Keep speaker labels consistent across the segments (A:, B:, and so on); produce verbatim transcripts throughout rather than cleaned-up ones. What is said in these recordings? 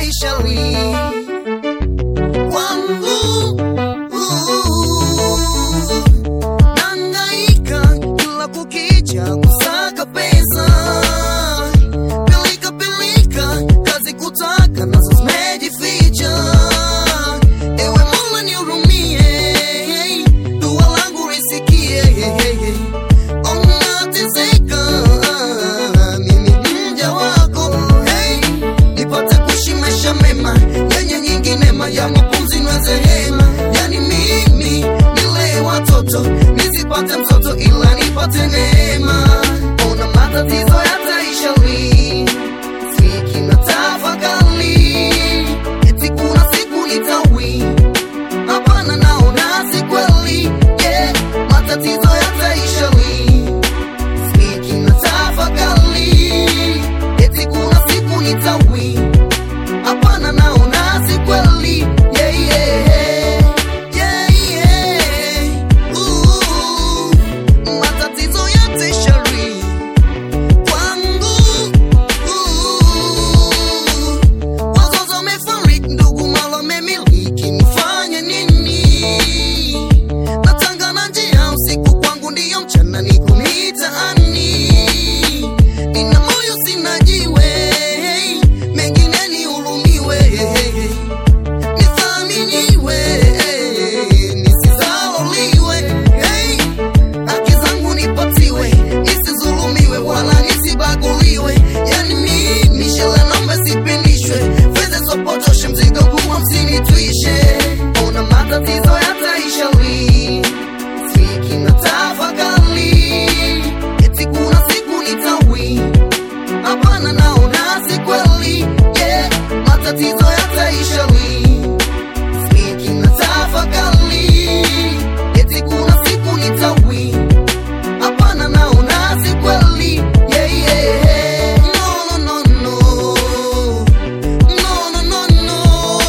A: yataishali kwangu. Nangaika kila kukicha kusaka pesa, pilika pilika kazi kutaka nazo zimejificha. Ewe Mola nihurumie, dua langu lisikie. Unateseka mimi mja wako, hey, nipate kuishi maisha mema yenye nyingi neema ya mapumzi niweze hema. Yani mimi nilee watoto nisipate mtoto ila nipate neema. Ona matatizo yataisha lini, siki na tafakari, eti kuna siku nitawi. Hapana, naona si kweli, yeah. Matatizo yataisha lini, siki na tafakari, eti kuna siku nitawi. Hapana, naona si kweli, yeah, yeah, yeah, yeah. Ooh, matatizo yataisha lini kwangu. Ooh, wazazi wamefariki, ndugu mali wamemiliki, nifanye nini? Natanga na njia, usiku kwangu ndiyo mchana, niko mitaani. Nina moyo sina jiwe, mengine nihurumiwe, nithaminiwe, nisizalauliwe, hey. Haki zangu nipatiwe, nisizulumiwe wala nisibaguliwe. Yani mimi shela naomba sipindishwe, fedha zopotoshe mzigo kuwa msinitwishe. Ona matatizo yataisha lini, siki na tafakari, eti kuna siku nitawi. Hapana, naona si kweli, yeah. Matatizo yataisha lini, siki na tafakari, eti kuna siku nitawi. Hapana, naona si kweli, yeah, yeah. No, no, no, no. No, no, no, no.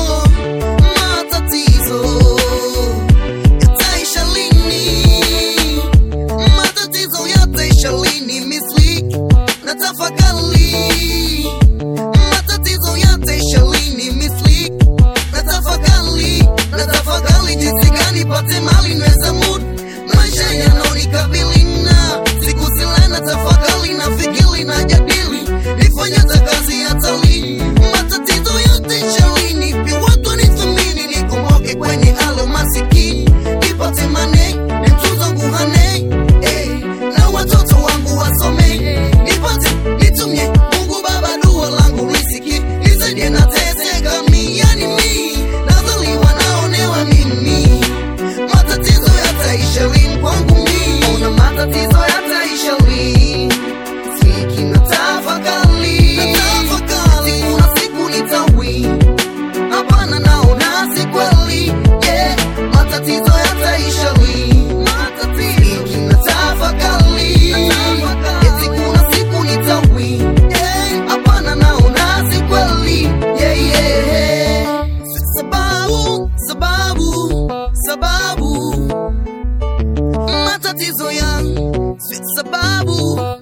A: Matatizo yataisha lini, matatizo yataisha lini, mislik na tafakari. Matatizo yataisha lini, mislik na tafakari. Na tafakari jinsi gani pate mali nweza mudu maisha yanaonikabili, na siku zile na tafakari na fikiri na jadili, nifanye za kazi hata lini. Matatizo yataisha lini, pia watu wanithamini, nikumbuke kwenye alo masikini, nipate mane nimtunza nguhane, eh, na watoto wangu wasome, nipate nitumie Mungu Baba dua langu risiki, nisaidie na teseka mi. Yani mi nazaliwa naonewa mimi, matatizo yataisha lini kwangu mi. Ona matatizo yataisha lini, siki na tafakari, eti kuna siku nitawi. Hapana, naona si kweli, yeah. Matatizo yataisha lini, siki na tafakari, eti kuna siku nitawi, yeah. Hapana, naona si kweli, yeah, yeah. Sababu, sababu, sababu matatizo yangu, sababu